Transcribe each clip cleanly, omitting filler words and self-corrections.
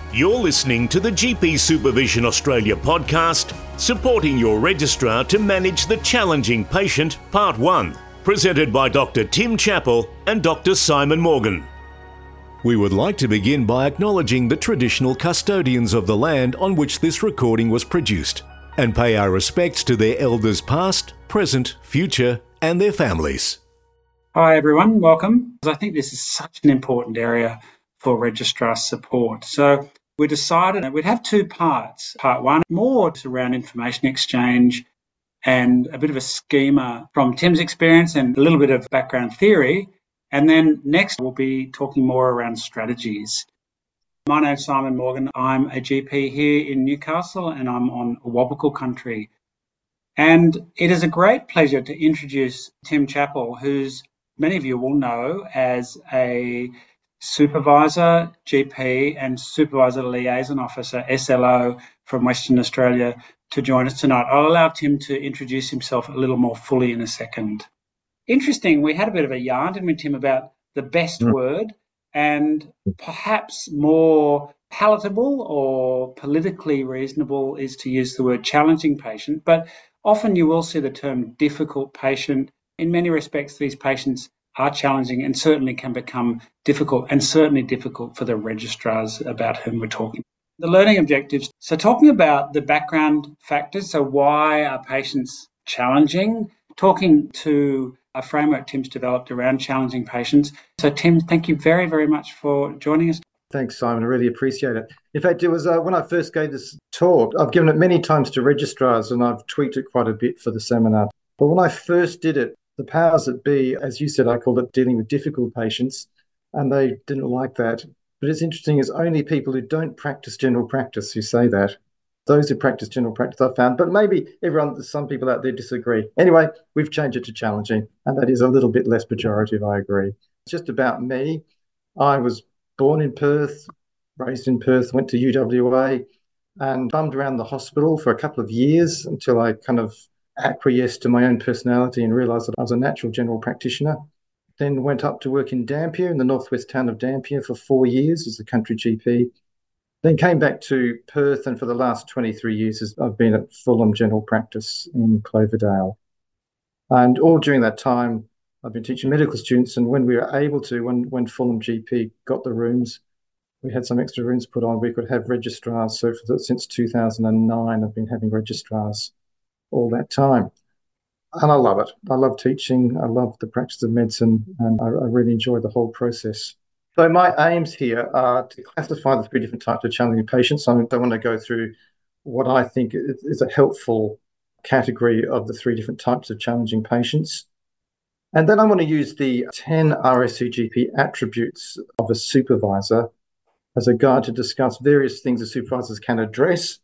You're listening to the GP Supervision Australia podcast, supporting your registrar to manage the challenging patient, Part 1, presented by Dr. Tim Chappell and Dr. Simon Morgan. We would like to begin by acknowledging the traditional custodians of the land on which this recording was produced, and pay our respects to their elders past, present, future, and their families. Hi everyone, welcome. I think this is such an important area for registrar support. So we decided that we'd have two parts. Part one, more around information exchange and a bit of a schema from Tim's experience and a little bit of background theory. And then next we'll be talking more around strategies. My name's Simon Morgan. I'm a GP here in Newcastle and I'm on Awabakal country. And it is a great pleasure to introduce Tim Chappell, who's many of you will know as a supervisor, GP, and supervisor liaison officer, SLO, from Western Australia, to join us tonight. I'll allow Tim to introduce himself a little more fully in a second. Interesting, we had a bit of a yarn, didn't we, Tim, about the best word and perhaps more palatable or politically reasonable is to use the word challenging patient, but often you will see the term difficult patient. In many respects, these patients are challenging and certainly can become difficult, and certainly difficult for the registrars about whom we're talking. The learning objectives. So talking about the background factors, so why are patients challenging? Talking to a framework Tim's developed around challenging patients. So Tim, thank you very, very much for joining us. Thanks, Simon. I really appreciate it. In fact, it was when I first gave this talk, I've given it many times to registrars and I've tweaked it quite a bit for the seminar. But when I first did it, the powers that be, as you said, I called it dealing with difficult patients, and they didn't like that. But it's interesting, it's only people who don't practice general practice who say that. Those who practice general practice I've found, but maybe some people out there disagree. Anyway, we've changed it to challenging, and that is a little bit less pejorative, I agree. It's just about me. I was born in Perth, raised in Perth, went to UWA, and bummed around the hospital for a couple of years until I kind of acquiesced to my own personality and realised that I was a natural general practitioner. Then went up to work in Dampier, in the northwest town of Dampier, for 4 years as a country GP. Then came back to Perth, and for the last 23 years I've been at Fulham General Practice in Cloverdale. And all during that time I've been teaching medical students, and when we were able to, when Fulham GP got the rooms, we had some extra rooms put on, we could have registrars. So since 2009 I've been having registrars all that time. And I love it. I love teaching. I love the practice of medicine, and I really enjoy the whole process. So my aims here are to classify the three different types of challenging patients. I don't want to go through what I think is a helpful category of the three different types of challenging patients. And then I want to use the 10 RSCGP attributes of a supervisor as a guide to discuss various things that supervisors can address.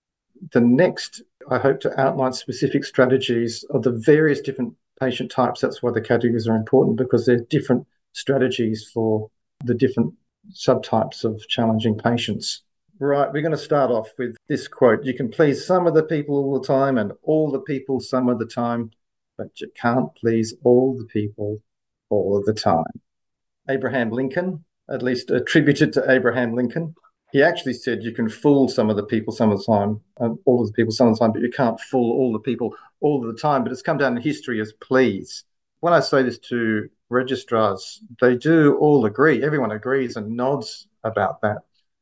The next, I hope to outline specific strategies of the various different patient types. That's why the categories are important, because there are different strategies for the different subtypes of challenging patients. Right, we're going to start off with this quote. You can please some of the people all the time and all the people some of the time, but you can't please all the people all of the time. Abraham Lincoln, at least attributed to Abraham Lincoln. He actually said you can fool some of the people some of the time, all of the people some of the time, but you can't fool all the people all of the time. But it's come down in history as please. When I say this to registrars, they do all agree. Everyone agrees and nods about that.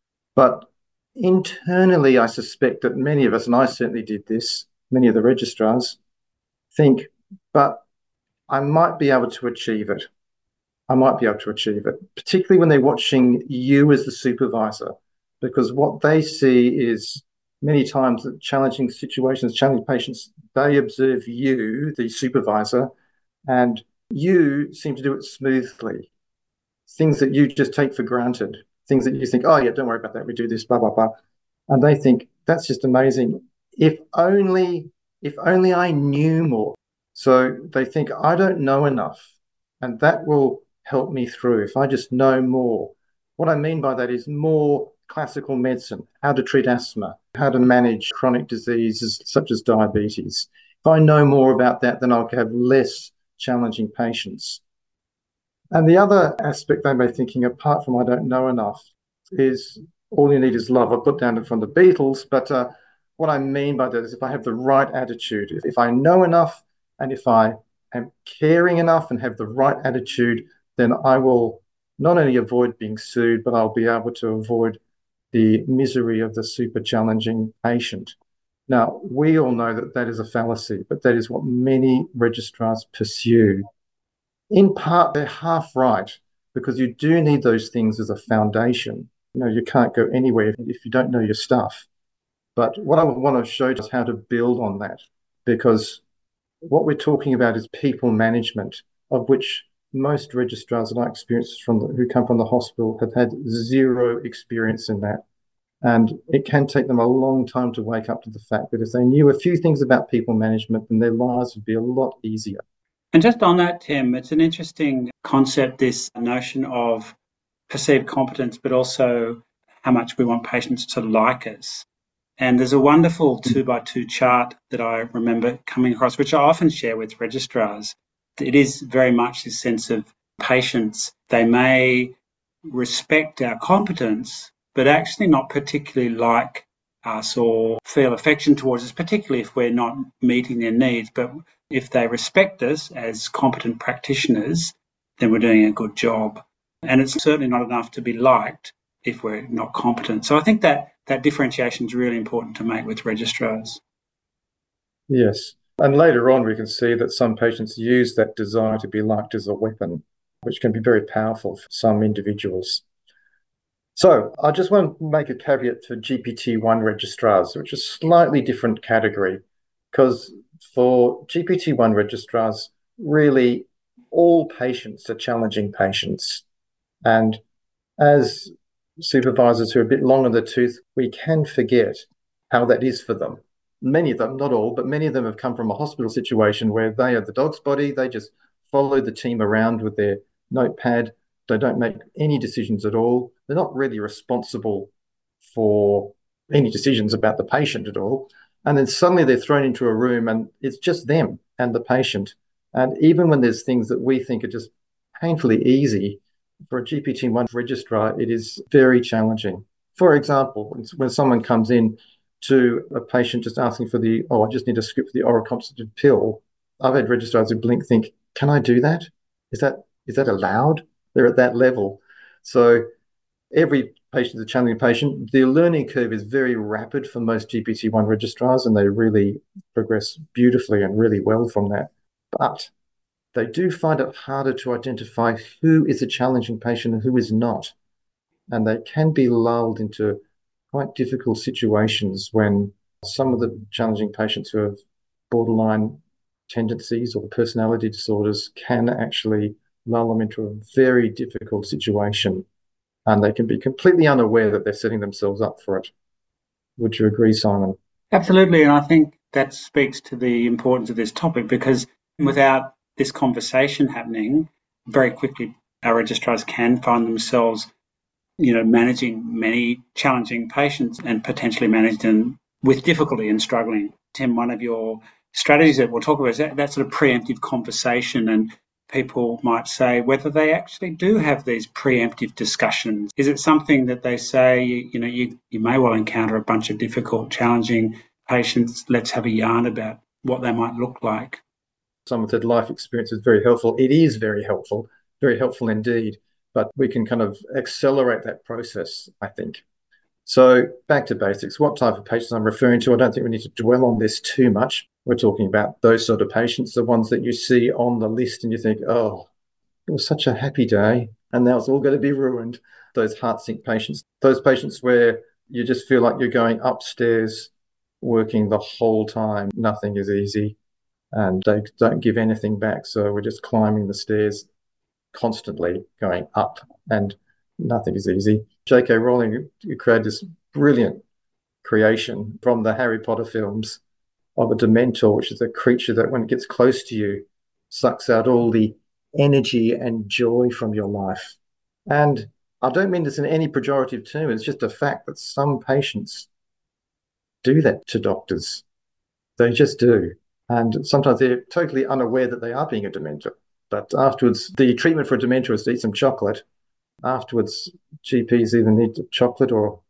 But internally, I suspect that many of us, and I certainly did this, many of the registrars, think, but I might be able to achieve it. I might be able to achieve it, particularly when they're watching you as the supervisor. Because what they see is many times that challenging situations, challenging patients, they observe you, the supervisor, and you seem to do it smoothly. Things that you just take for granted, things that you think, oh yeah, don't worry about that, we do this, blah, blah, blah. And they think, that's just amazing. If only I knew more. So they think, I don't know enough, and that will help me through if I just know more. What I mean by that is more classical medicine, how to treat asthma, how to manage chronic diseases such as diabetes. If I know more about that, then I'll have less challenging patients. And the other aspect they may be thinking, apart from I don't know enough, is all you need is love. I put down it from the Beatles, but what I mean by that is if I have the right attitude, if I know enough and if I am caring enough and have the right attitude, then I will not only avoid being sued, but I'll be able to avoid the misery of the super challenging patient. Now, we all know that that is a fallacy, but that is what many registrars pursue. In part, they're half right because you do need those things as a foundation. You can't go anywhere if you don't know your stuff. But what I want to show is how to build on that, because what we're talking about is people management, of which most registrars that I experienced who come from the hospital have had zero experience in that. And it can take them a long time to wake up to the fact that if they knew a few things about people management, then their lives would be a lot easier. And just on that, Tim, it's an interesting concept, this notion of perceived competence, but also how much we want patients to like us. And there's a wonderful 2x2 chart that I remember coming across, which I often share with registrars. It is very much this sense of patients. They may respect our competence, but actually not particularly like us or feel affection towards us, particularly if we're not meeting their needs. But if they respect us as competent practitioners, then we're doing a good job. And it's certainly not enough to be liked if we're not competent. So I think that differentiation is really important to make with registrars. Yes. And later on, we can see that some patients use that desire to be liked as a weapon, which can be very powerful for some individuals. So I just want to make a caveat for GPT-1 registrars, which is a slightly different category, because for GPT-1 registrars, really all patients are challenging patients. And as supervisors who are a bit long in the tooth, we can forget how that is for them. Many of them, not all, but many of them have come from a hospital situation where they are the dog's body. They just follow the team around with their notepad. They don't make any decisions at all. They're not really responsible for any decisions about the patient at all. And then suddenly they're thrown into a room and it's just them and the patient. And even when there's things that we think are just painfully easy, for a GPT-1 registrar, it is very challenging. For example, when someone comes in to a patient just asking for I just need a script for the oral contraceptive pill, I've had registrars who blink think, can I do that? Is that allowed? They're at that level. So every patient is a challenging patient. The learning curve is very rapid for most GPT-1 registrars, and they really progress beautifully and really well from that. But they do find it harder to identify who is a challenging patient and who is not. And they can be lulled into quite difficult situations when some of the challenging patients who have borderline tendencies or personality disorders can actually lull them into a very difficult situation. And they can be completely unaware that they're setting themselves up for it. Would you agree, Simon? Absolutely. And I think that speaks to the importance of this topic, because without this conversation happening, very quickly our registrars can find themselves, managing many challenging patients and potentially manage them with difficulty and struggling. Tim, one of your strategies that we'll talk about is that sort of preemptive conversation, and people might say whether they actually do have these preemptive discussions. Is it something that they say, you may well encounter a bunch of difficult, challenging patients, let's have a yarn about what they might look like? Someone said life experience is very helpful. It is very helpful indeed. But we can kind of accelerate that process, I think. So back to basics. What type of patients I'm referring to, I don't think we need to dwell on this too much. We're talking about those sort of patients, the ones that you see on the list and you think, oh, it was such a happy day and now it's all going to be ruined. Those heart sink patients, those patients where you just feel like you're going upstairs working the whole time. Nothing is easy and they don't give anything back. So we're just climbing the stairs constantly going up and nothing is easy. J.K. Rowling created this brilliant creation from the Harry Potter films of a Dementor, which is a creature that when it gets close to you, sucks out all the energy and joy from your life. And I don't mean this in any pejorative term. It's just a fact that some patients do that to doctors. They just do. And sometimes they're totally unaware that they are being a Dementor. But afterwards, the treatment for a dementia is to eat some chocolate. Afterwards, GPs either need chocolate or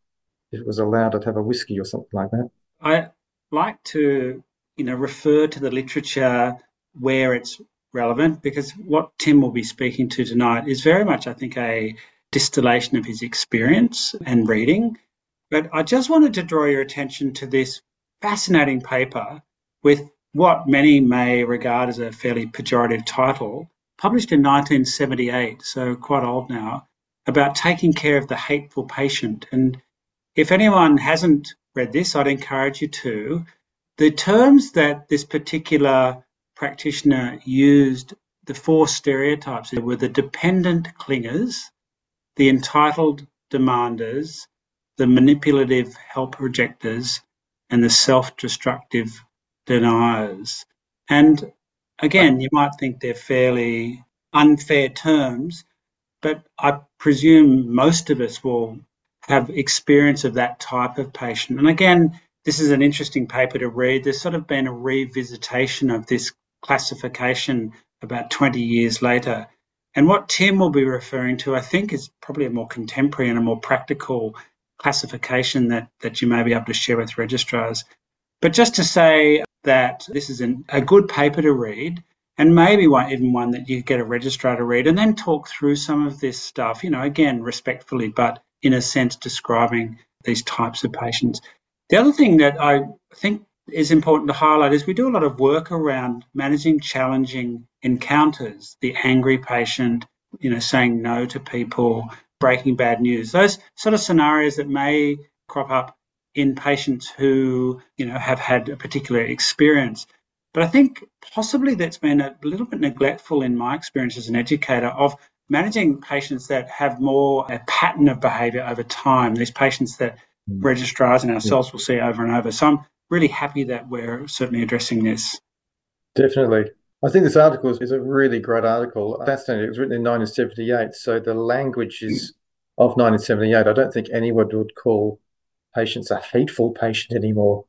if it was allowed, I'd have a whiskey or something like that. I like to, refer to the literature where it's relevant, because what Tim will be speaking to tonight is very much, I think, a distillation of his experience and reading. But I just wanted to draw your attention to this fascinating paper with what many may regard as a fairly pejorative title, published in 1978, so quite old now, about taking care of the hateful patient. And if anyone hasn't read this, I'd encourage you to. The terms that this particular practitioner used, the 4 stereotypes, were the dependent clingers, the entitled demanders, the manipulative help rejectors, and the self-destructive deniers. And again, you might think they're fairly unfair terms, but I presume most of us will have experience of that type of patient. And again, this is an interesting paper to read. There's sort of been a revisitation of this classification about 20 years later. And what Tim will be referring to, I think, is probably a more contemporary and a more practical classification that you may be able to share with registrars. But just to say that this is a good paper to read, and maybe even one that you get a registrar to read, and then talk through some of this stuff, again, respectfully, but in a sense describing these types of patients. The other thing that I think is important to highlight is we do a lot of work around managing challenging encounters, the angry patient, saying no to people, breaking bad news, those sort of scenarios that may crop up in patients who, have had a particular experience. But I think possibly that's been a little bit neglectful in my experience as an educator of managing patients that have more a pattern of behaviour over time, these patients that registrars and ourselves will see over and over. So I'm really happy that we're certainly addressing this. Definitely. I think this article is a really great article. Fascinating. It was written in 1978, so the language is of 1978. I don't think anyone would call patients a hateful patient anymore,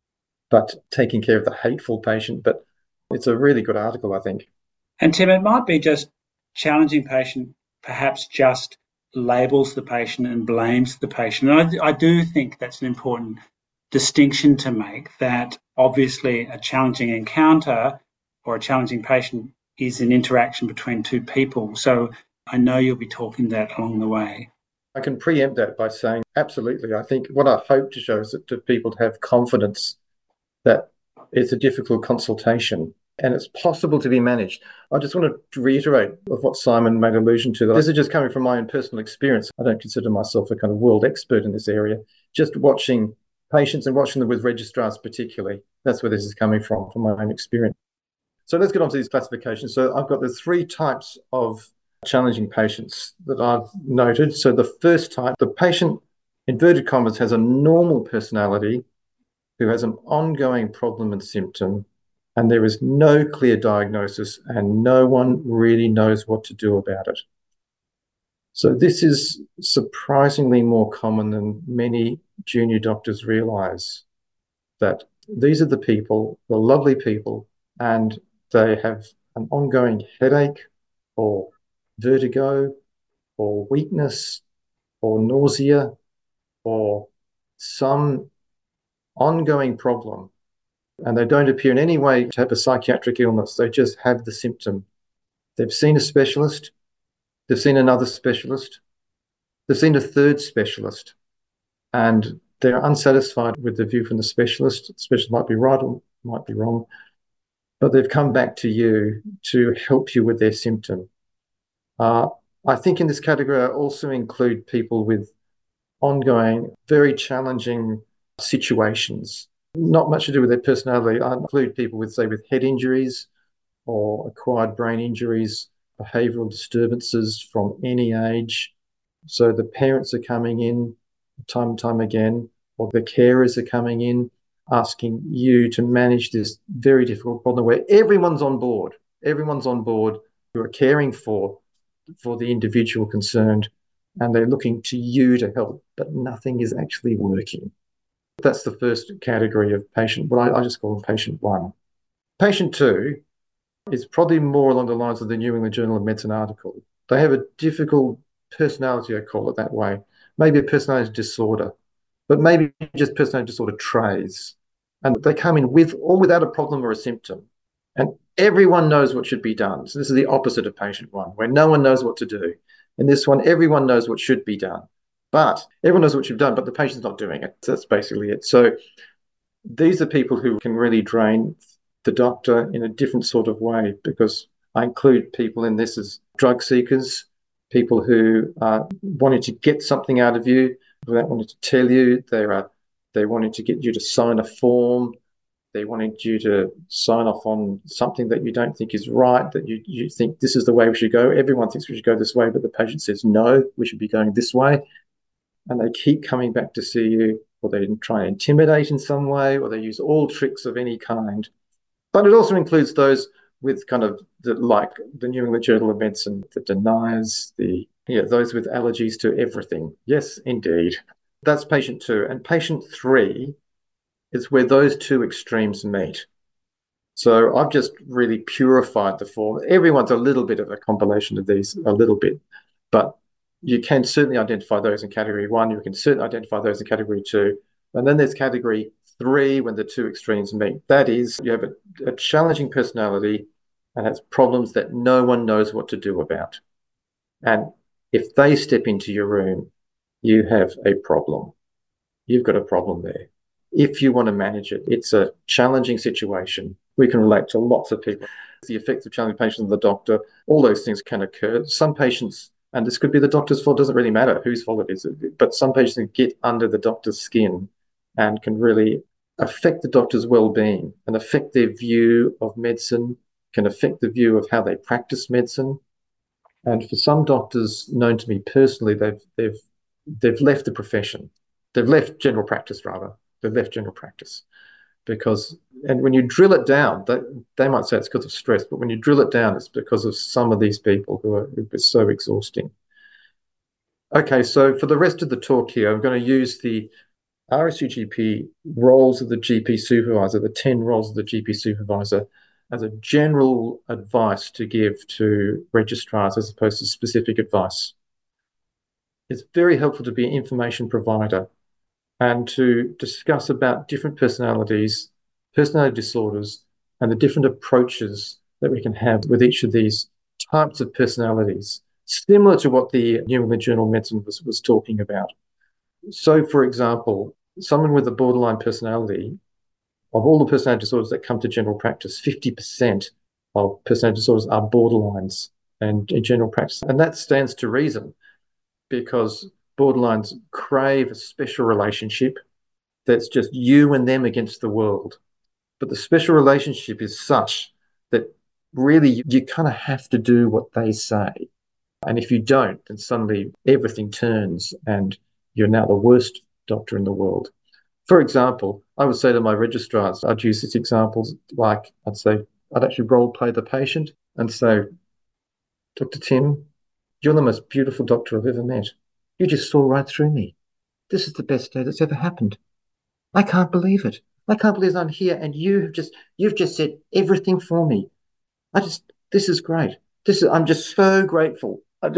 but taking care of the hateful patient. But it's a really good article, I think. And Tim, it might be just challenging patient perhaps just labels the patient and blames the patient. And I do think that's an important distinction to make, that obviously a challenging encounter or a challenging patient is an interaction between two people. So I know you'll be talking that along the way. I can preempt that by saying, absolutely. I think what I hope to show is that to people to have confidence that it's a difficult consultation and it's possible to be managed. I just want to reiterate of what Simon made allusion to. This is just coming from my own personal experience. I don't consider myself a kind of world expert in this area. Just watching patients and watching them with registrars particularly. That's where this is coming from my own experience. So let's get on to these classifications. So I've got the 3 types of challenging patients that I've noted. So the first type, the patient, inverted commas, has a normal personality who has an ongoing problem and symptom, and there is no clear diagnosis and no one really knows what to do about it. So this is surprisingly more common than many junior doctors realise, that these are the people, the lovely people, and they have an ongoing headache or vertigo or weakness or nausea or some ongoing problem, and they don't appear in any way to have a psychiatric illness. They just have the symptom. They've seen a specialist, they've seen another specialist, they've seen a third specialist, and they're unsatisfied with the view from the specialist. The specialist might be right or might be wrong, but they've come back to you to help you with their symptom. I think in this category I also include people with ongoing, very challenging situations, not much to do with their personality. I include people with, say, with head injuries or acquired brain injuries, behavioural disturbances from any age. So the parents are coming in time and time again, or the carers are coming in asking you to manage this very difficult problem where everyone's on board who are caring for the individual concerned, and they're looking to you to help, but nothing is actually working. That's the first category of patient. Well, I just call them patient 1. Patient 2 is probably more along the lines of the New England Journal of Medicine article. They have a difficult personality, I call it that way, maybe a personality disorder. but maybe just personality disorder traits. And they come in with or without a problem or a symptom. And everyone knows what should be done. So this is the opposite of patient one, where no one knows what to do. In this one, everyone knows what should be done. But everyone knows what should be done, but the patient's not doing it. So that's basically it. So these are people who can really drain the doctor in a different sort of way, because I include people in this as drug seekers, people who are wanting to get something out of you without wanting to tell you. They wanted to get you to sign a form. They wanted you to sign off on something that you don't think is right, that you think this is the way we should go. Everyone thinks we should go this way, but the patient says, no, we should be going this way. And they keep coming back to see you, or they try and intimidate in some way, or they use all tricks of any kind. But it also includes those with kind of like the New England Journal of Medicine, the deniers, those with allergies to everything. Yes, indeed. That's patient 2. And patient 3 is where those two extremes meet. So I've just really purified the form. Everyone's a little bit of a compilation of these, a little bit, but you can certainly identify those in category 1. You can certainly identify those in category 2. And then there's category 3 when the two extremes meet. That is, you have a challenging personality and has problems that no one knows what to do about. And if they step into your room, you have a problem. You've got a problem there. If you want to manage it, it's a challenging situation. We can relate to lots of people. The effects of challenging patients on the doctor, all those things can occur. Some patients, and this could be the doctor's fault, doesn't really matter whose fault it is, but some patients can get under the doctor's skin and can really affect the doctor's well-being and affect their view of medicine, can affect the view of how they practice medicine. And for some doctors known to me personally, they've left the profession. They've left general practice, rather. They've left general practice because, and when you drill it down, they might say it's because of stress, but when you drill it down, it's because of some of these people who are so exhausting. Okay, so for the rest of the talk here, I'm going to use the RSUGP roles of the GP supervisor, the 10 roles of the GP supervisor, as a general advice to give to registrars as opposed to specific advice. It's very helpful to be an information provider and to discuss about different personalities, personality disorders, and the different approaches that we can have with each of these types of personalities, similar to what the New England Journal of Medicine was talking about. So, for example, someone with a borderline personality, of all the personality disorders that come to general practice, 50% of personality disorders are borderlines and in general practice. And that stands to reason because borderlines crave a special relationship that's just you and them against the world. But the special relationship is such that really you kind of have to do what they say. And if you don't, then suddenly everything turns and you're now the worst doctor in the world. For example, I would say to my registrars, I'd use these examples like I'd actually role play the patient and say, Dr. Tim, you're the most beautiful doctor I've ever met. You just saw right through me. This is the best day that's ever happened. I can't believe it. I can't believe I'm here and you've just said everything for me. This is great. I'm just so grateful. It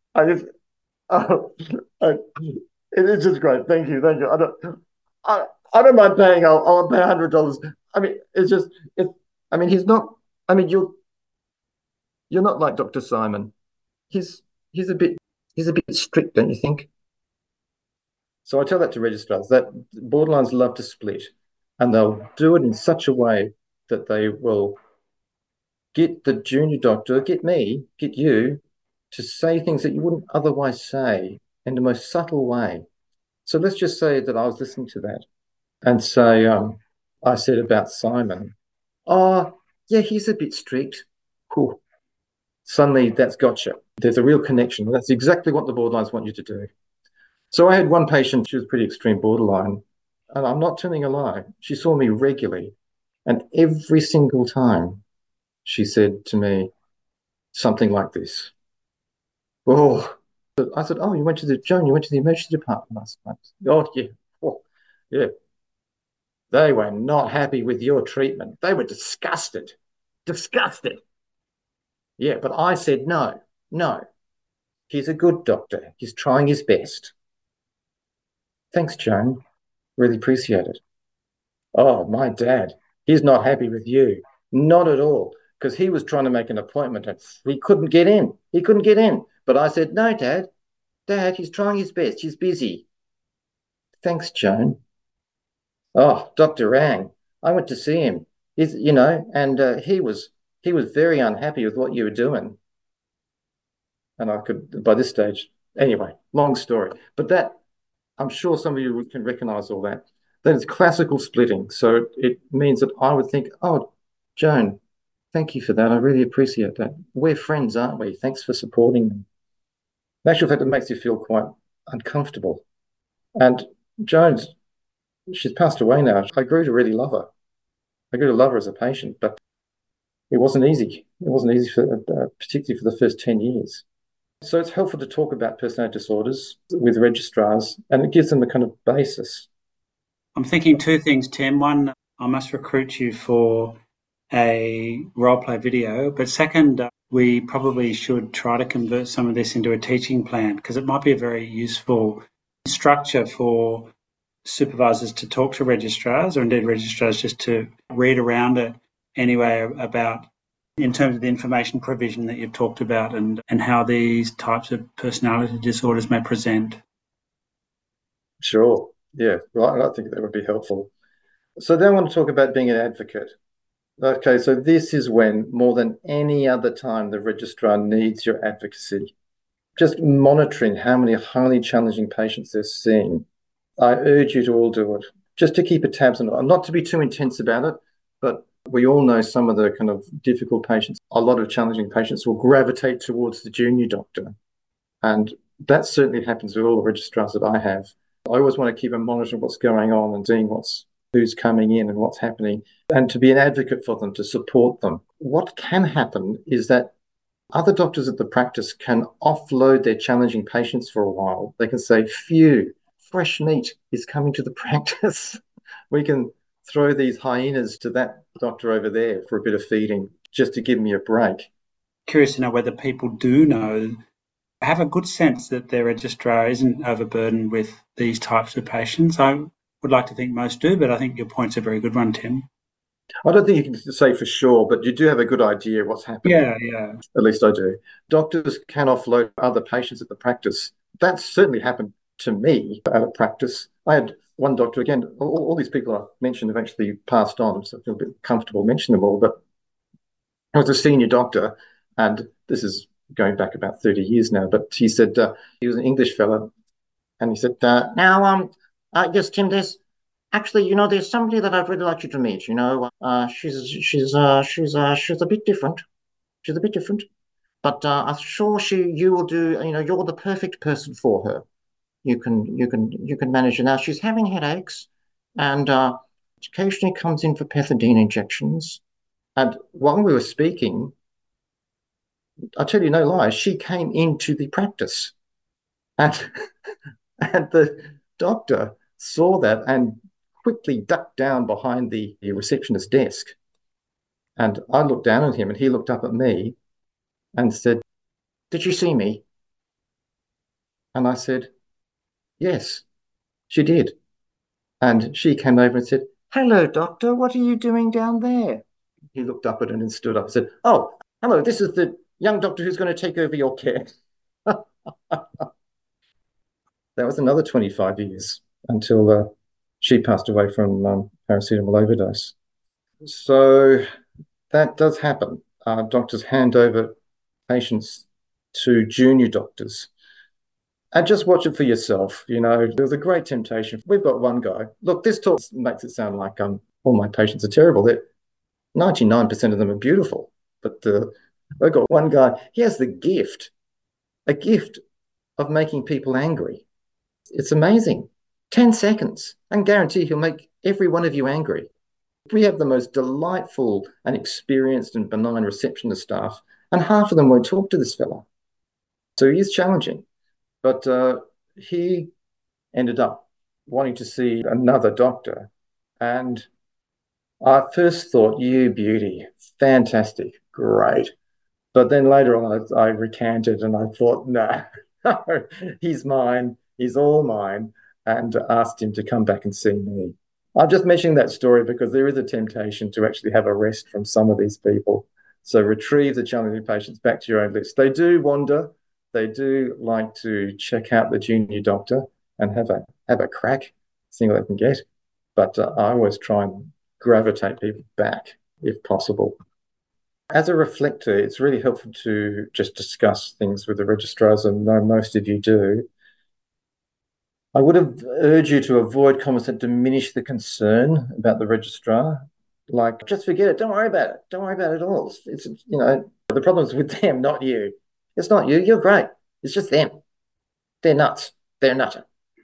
is just great. Thank you. I don't mind paying. I'll pay $100. I mean, he's not. I mean, you're not like Dr. Simon. He's a bit strict, don't you think? So I tell that to registrars that borderlines love to split, and they'll do it in such a way that they will get the junior doctor, get you, to say things that you wouldn't otherwise say in the most subtle way. So let's just say that I was listening to that and say, I said about Simon, oh, yeah, he's a bit strict. Cool. Suddenly that's gotcha. There's a real connection. That's exactly what the borderlines want you to do. So I had one patient, she was pretty extreme borderline, and I'm not telling a lie. She saw me regularly, and every single time she said to me something like this. Oh, I said, oh, you went to the emergency department last night. Oh, yeah. Oh, yeah. They were not happy with your treatment. They were disgusted. Disgusted. Yeah, but I said, no. He's a good doctor. He's trying his best. Thanks, Joan. Really appreciate it. Oh, my dad, he's not happy with you. Not at all. Because he was trying to make an appointment and he couldn't get in. He couldn't get in. But I said, no, Dad. Dad, he's trying his best. He's busy. Thanks, Joan. Oh, Dr. Rang. I went to see him. And he was very unhappy with what you were doing. And I could, by this stage, anyway, long story. But that, I'm sure some of you can recognize all that. That is classical splitting. So it means that I would think, oh, Joan, thank you for that. I really appreciate that. We're friends, aren't we? Thanks for supporting me. In actual fact, it makes you feel quite uncomfortable. And Joan's, she's passed away now. I grew to really love her. I grew to love her as a patient, but it wasn't easy. It wasn't easy, particularly for the first 10 years. So it's helpful to talk about personality disorders with registrars, and it gives them a kind of basis. I'm thinking two things, Tim. One, I must recruit you for a role play video. But second, we probably should try to convert some of this into a teaching plan, because it might be a very useful structure for supervisors to talk to registrars, or indeed registrars just to read around it anyway, about in terms of the information provision that you've talked about, and how these types of personality disorders may present. Sure. Yeah, right. I think that would be helpful. So then I want to talk about being an advocate. Okay, so this is when, more than any other time, the registrar needs your advocacy. Just monitoring how many highly challenging patients they're seeing. I urge you to all do it, just to keep a tabs on it. Not to be too intense about it, but we all know some of the kind of difficult patients, a lot of challenging patients will gravitate towards the junior doctor. And that certainly happens with all the registrars that I have. I always want to keep a monitor of what's going on and seeing who's coming in and what's happening, and to be an advocate for them, to support them. What can happen is that other doctors at the practice can offload their challenging patients for a while. They can say, phew, fresh meat is coming to the practice. We can throw these hyenas to that doctor over there for a bit of feeding, just to give me a break. Curious to know whether people do know, have a good sense that their registrar isn't overburdened with these types of patients. I would like to think most do, but I think your point's a very good one, Tim. I don't think you can say for sure, but you do have a good idea what's happening. Yeah. At least I do. Doctors can offload other patients at the practice. That's certainly happened to me at a practice. I had one doctor, again, all these people I mentioned have actually passed on, so I feel a bit comfortable mentioning them all, but I was a senior doctor, and this is going back about 30 years now, but he said, he was an English fellow, and he said, yes, Tim, there's there's somebody that I'd really like you to meet. She's a bit different. She's a bit different, but I'm sure you will do. You're the perfect person for her. You can manage her. Now she's having headaches, and occasionally comes in for pethidine injections. And while we were speaking, I tell you no lie, she came into the practice, and and the doctor saw that and quickly ducked down behind the receptionist's desk. And I looked down at him and he looked up at me and said, "Did you see me?" And I said, "Yes, she did." And she came over and said, "Hello, doctor, what are you doing down there?" He looked up at it and stood up and said, "Oh, hello, this is the young doctor who's going to take over your care." That was another 25 years until she passed away from paracetamol overdose. So that does happen. Doctors hand over patients to junior doctors. And just watch it for yourself. There's a great temptation. We've got one guy. Look, this talk makes it sound like all my patients are terrible. 99% of them are beautiful. But I've got one guy. He has a gift of making people angry. It's amazing. 10 seconds. I can guarantee he'll make every one of you angry. We have the most delightful and experienced and benign receptionist staff, and half of them won't talk to this fella. So he is challenging. But he ended up wanting to see another doctor. And I first thought, you beauty, fantastic, great. But then later on, I recanted and I thought, no, he's mine. He's all mine. and asked him to come back and see me. I'm just mentioning that story because there is a temptation to actually have a rest from some of these people. So retrieve the challenging patients back to your own list. They do wander. They do like to check out the junior doctor and have a crack, see what they can get. But I always try and gravitate people back if possible. As a reflector, it's really helpful to just discuss things with the registrars, and I know most of you do. I would have urged you to avoid comments that diminish the concern about the registrar. Like, just forget it. Don't worry about it. Don't worry about it at all. It's the problem's with them, not you. It's not you. You're great. It's just them. They're nuts. They're nutter.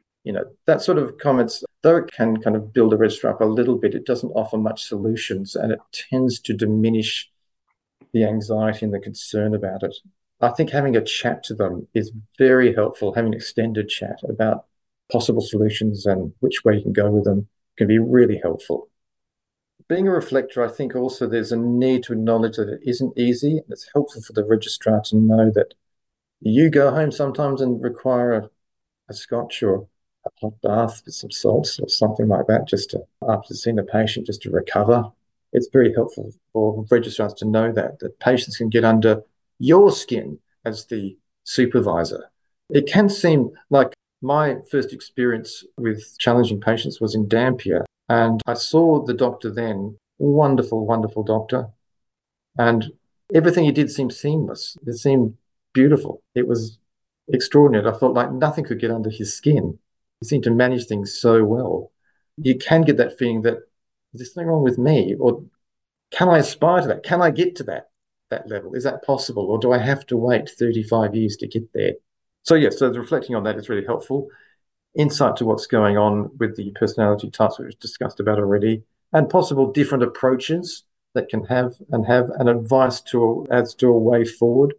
That sort of comments, though it can kind of build a registrar up a little bit, it doesn't offer much solutions, and it tends to diminish the anxiety and the concern about it. I think having a chat to them is very helpful. Having an extended chat about possible solutions and which way you can go with them can be really helpful. Being a reflector, I think also there's a need to acknowledge that it isn't easy, and it's helpful for the registrar to know that you go home sometimes and require a scotch or a hot bath with some salts or something like that, after seeing the patient, just to recover. It's very helpful for registrars to know that patients can get under your skin as the supervisor. It can seem like my first experience with challenging patients was in Dampier, and I saw the doctor then, wonderful, wonderful doctor, and everything he did seemed seamless. It seemed beautiful. It was extraordinary. I felt like nothing could get under his skin. He seemed to manage things so well. You can get that feeling that there's something wrong with me, or can I aspire to that? Can I get to that level? Is that possible, or do I have to wait 35 years to get there? So reflecting on that is really helpful. Insight to what's going on with the personality types we've discussed about already, and possible different approaches that can have an advice as to a way forward.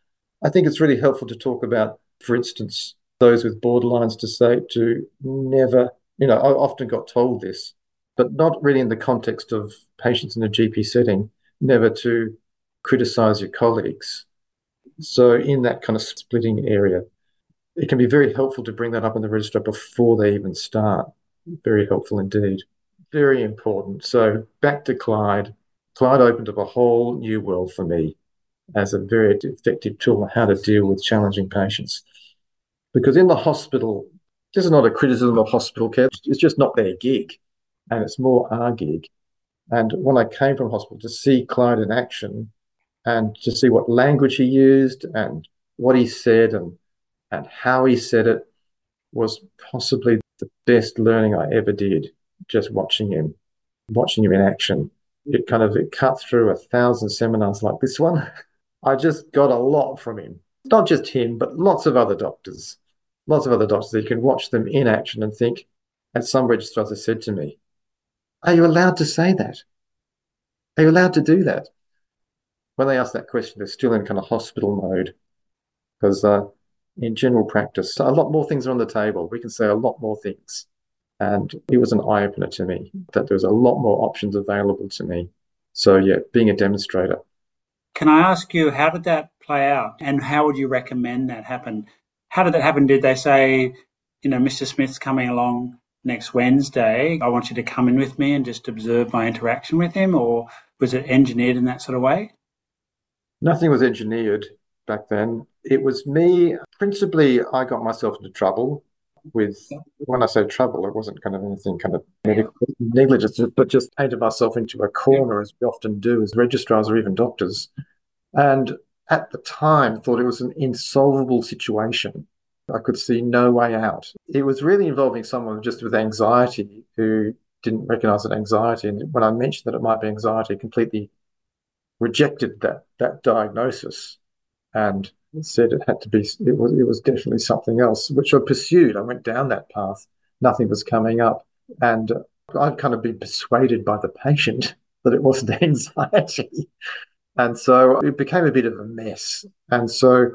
I think it's really helpful to talk about, for instance, those with borderlines, to say to never, I often got told this, but not really in the context of patients in a GP setting, never to criticize your colleagues. So in that kind of splitting area, it can be very helpful to bring that up in the registrar before they even start. Very helpful indeed. Very important. So back to Clyde. Clyde opened up a whole new world for me as a very effective tool on how to deal with challenging patients. Because in the hospital, this is not a criticism of hospital care, it's just not their gig, and it's more our gig. And when I came from hospital, to see Clyde in action and to see what language he used and what he said and how he said it was possibly the best learning I ever did, just watching him in action. It cut through 1,000 seminars like this one. I just got a lot from him. Not just him, but lots of other doctors. Lots of other doctors that you can watch them in action and think, as some registrars have said to me, are you allowed to say that? Are you allowed to do that? When they ask that question, they're still in kind of hospital mode, because in general practice, a lot more things are on the table. We can say a lot more things. And it was an eye-opener to me that there was a lot more options available to me. So being a demonstrator. Can I ask you, how did that play out, and how would you recommend that happen? How did that happen? Did they say, Mr. Smith's coming along next Wednesday, I want you to come in with me and just observe my interaction with him, or was it engineered in that sort of way? Nothing was engineered back then. It was me. Principally, I got myself into trouble with, when I say trouble, it wasn't kind of anything kind of medical negligence, but just painted myself into a corner, as we often do as registrars or even doctors. And at the time, thought it was an insolvable situation. I could see no way out. It was really involving someone just with anxiety who didn't recognize it anxiety. And when I mentioned that it might be anxiety, completely rejected that diagnosis and said it had to be, it was definitely something else, which I pursued. I went down that path. Nothing was coming up. And I'd kind of been persuaded by the patient that it wasn't anxiety. And so it became a bit of a mess. And so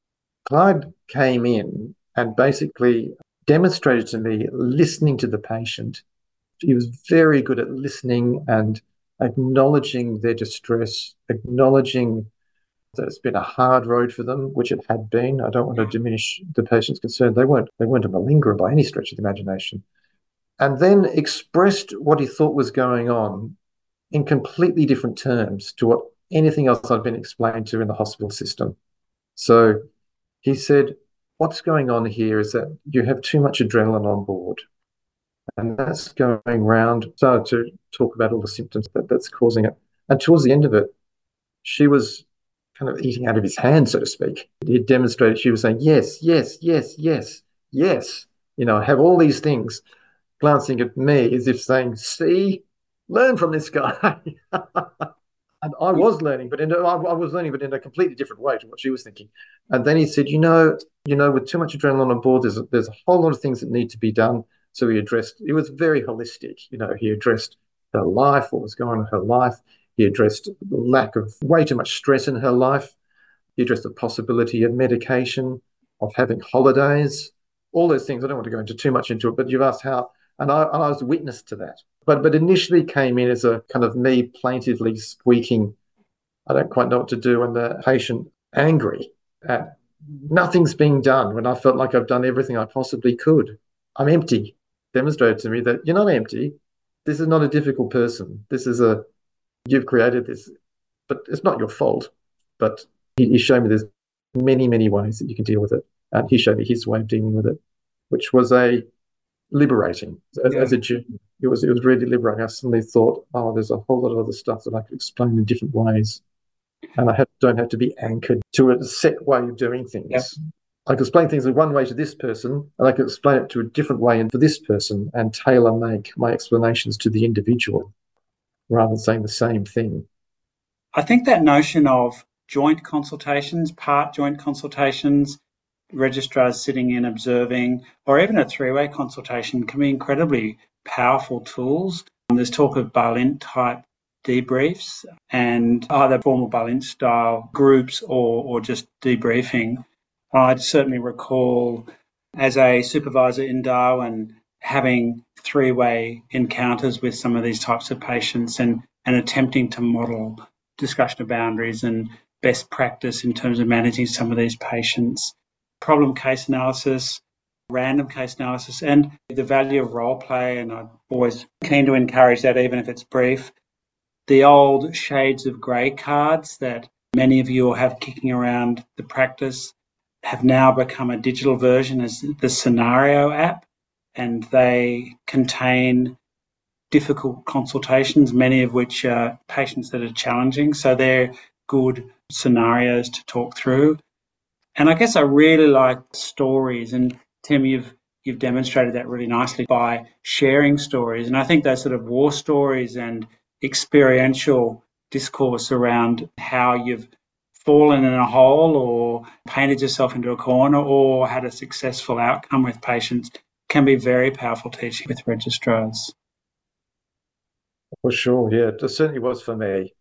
Clyde came in and basically demonstrated to me listening to the patient. He was very good at listening and acknowledging their distress, acknowledging that it's been a hard road for them, which it had been. I don't want to diminish the patient's concern. They weren't a malingerer by any stretch of the imagination. And then expressed what he thought was going on in completely different terms to what anything else I'd been explained to in the hospital system. So he said, what's going on here is that you have too much adrenaline on board. And that's going round. Started to talk about all the symptoms that's causing it. And towards the end of it, she was kind of eating out of his hand, so to speak. He demonstrated, she was saying, yes, yes, yes, yes, yes. I have all these things, glancing at me as if saying, see, learn from this guy. And I was learning, but in a completely different way to what she was thinking. And then he said, with too much adrenaline on board, there's a whole lot of things that need to be done. So it was very holistic. He addressed her life, what was going on in her life. He addressed the lack of way too much stress in her life. He addressed the possibility of medication, of having holidays, all those things. I don't want to go into too much into it, but you've asked how, and I was witness to that. But initially came in as a kind of me plaintively squeaking, I don't quite know what to do, and the patient angry at nothing's being done when I felt like I've done everything I possibly could. I'm empty. Demonstrated to me that you're not empty. This is not a difficult person. You've created this, but it's not your fault. But he showed me there's many, many ways that you can deal with it. And he showed me his way of dealing with it, which was liberating as a journey. It was really liberating. I suddenly thought, there's a whole lot of other stuff that I could explain in different ways. And I don't have to be anchored to a set way of doing things. Yep. I could explain things in one way to this person, and I could explain it to a different way for this person and tailor-make my explanations to the individual rather than saying the same thing. I think that notion of joint consultations, part joint consultations, registrars sitting in observing, or even a three-way consultation can be incredibly powerful tools. There's talk of Berlin type debriefs and either formal Berlin style groups or just debriefing. I'd certainly recall as a supervisor in Darwin having three-way encounters with some of these types of patients and attempting to model discussion of boundaries and best practice in terms of managing some of these patients. Problem case analysis, random case analysis, and the value of role play, and I'm always keen to encourage that even if it's brief. The old shades of grey cards that many of you will have kicking around the practice have now become a digital version as the Scenario app, and they contain difficult consultations, many of which are patients that are challenging. So they're good scenarios to talk through. And I guess I really like stories, and Tim, you've demonstrated that really nicely by sharing stories. And I think those sort of war stories and experiential discourse around how you've fallen in a hole or painted yourself into a corner or had a successful outcome with patients can be very powerful teaching with registrars. For sure, yeah. It certainly was for me.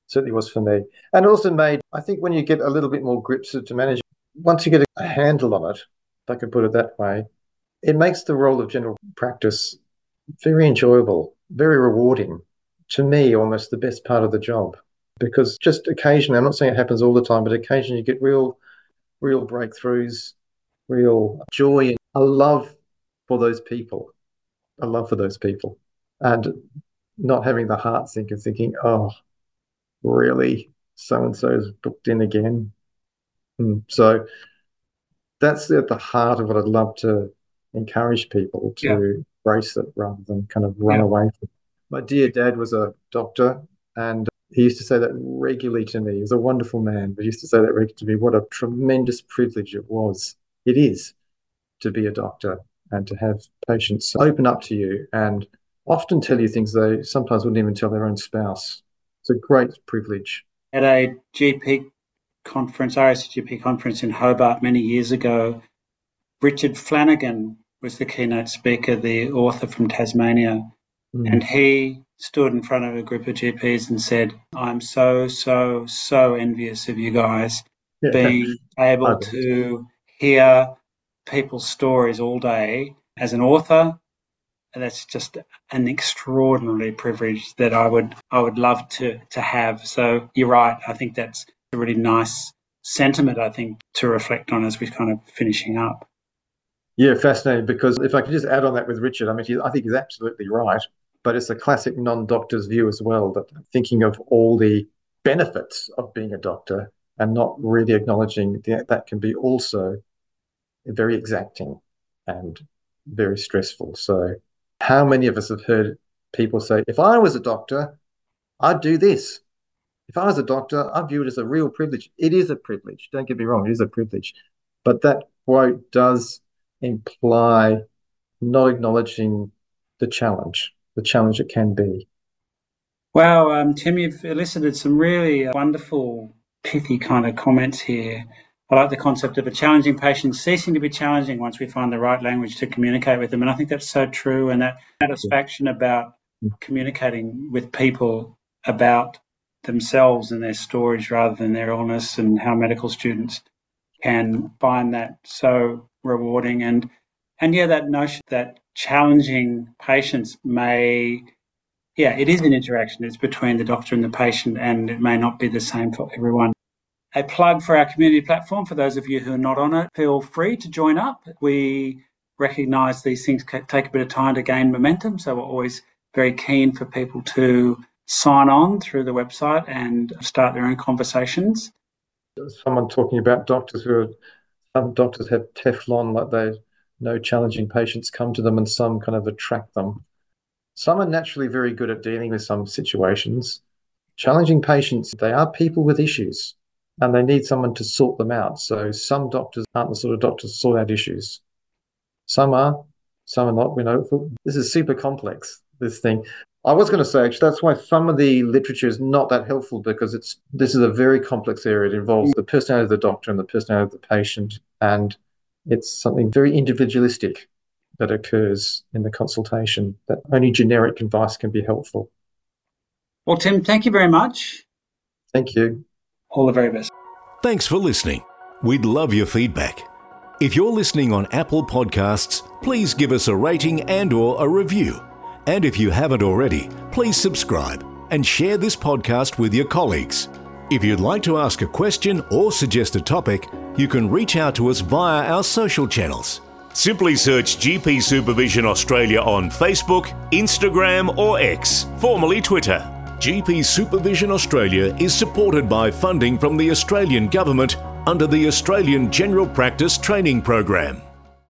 And also made, I think when you get a little bit more grips to manage, once you get a handle on it, if I can put it that way, it makes the role of general practice very enjoyable, very rewarding. To me, almost the best part of the job. Because just occasionally, I'm not saying it happens all the time, but occasionally you get real breakthroughs, real joy, and a love for those people. And not having the heart sink of thinking, oh, really? So-and-so's booked in again. So that's at the heart of what I'd love to encourage people to embrace it rather than kind of run away from it. My dear dad was a doctor, and he used to say that regularly to me. He was a wonderful man, but he used to say that regularly to me, what a tremendous privilege it is to be a doctor and to have patients open up to you and often tell you things they sometimes wouldn't even tell their own spouse. It's a great privilege. At a GP conference, RSGP conference in Hobart many years ago, Richard Flanagan was the keynote speaker, the author from Tasmania, and he stood in front of a group of GPs and said, I'm so envious of you guys being able to hear people's stories all day. As an author, that's just an extraordinary privilege that I would love to have. So you're right. I think that's a really nice sentiment, I think, to reflect on as we're kind of finishing up. Yeah, fascinating, because if I could just add on that with Richard, I think he's absolutely right, but it's a classic non-doctor's view as well, that thinking of all the benefits of being a doctor and not really acknowledging that can be also very exacting and very stressful. So how many of us have heard people say, if I was a doctor, I'd do this. If I was a doctor, I view it as a real privilege. It is a privilege. Don't get me wrong, it is a privilege. But that quote does imply not acknowledging the challenge it can be. Wow, Tim, you've elicited some really wonderful, pithy kind of comments here. I like the concept of a challenging patient ceasing to be challenging once we find the right language to communicate with them. And I think that's so true. And that satisfaction about communicating with people about themselves and their stories rather than their illness, and how medical students can find that so rewarding. And yeah, that notion that challenging patients it is an interaction. It's between the doctor and the patient, and it may not be the same for everyone. A plug for our community platform, for those of you who are not on it, feel free to join up. We recognise these things take a bit of time to gain momentum, so we're always very keen for people to sign on through the website and start their own conversations. Someone talking about some doctors have Teflon, like they know challenging patients come to them and some kind of attract them. Some are naturally very good at dealing with some situations. Challenging patients, they are people with issues and they need someone to sort them out. So some doctors aren't the sort of doctors to sort out issues. Some are not. This is super complex, this thing. I was going to say, actually, that's why some of the literature is not that helpful, because this is a very complex area. It involves the personality of the doctor and the personality of the patient, and it's something very individualistic that occurs in the consultation, that only generic advice can be helpful. Well, Tim, thank you very much. Thank you. All the very best. Thanks for listening. We'd love your feedback. If you're listening on Apple Podcasts, please give us a rating and/or a review. And if you haven't already, please subscribe and share this podcast with your colleagues. If you'd like to ask a question or suggest a topic, you can reach out to us via our social channels. Simply search GP Supervision Australia on Facebook, Instagram or X, formerly Twitter. GP Supervision Australia is supported by funding from the Australian Government under the Australian General Practice Training Program.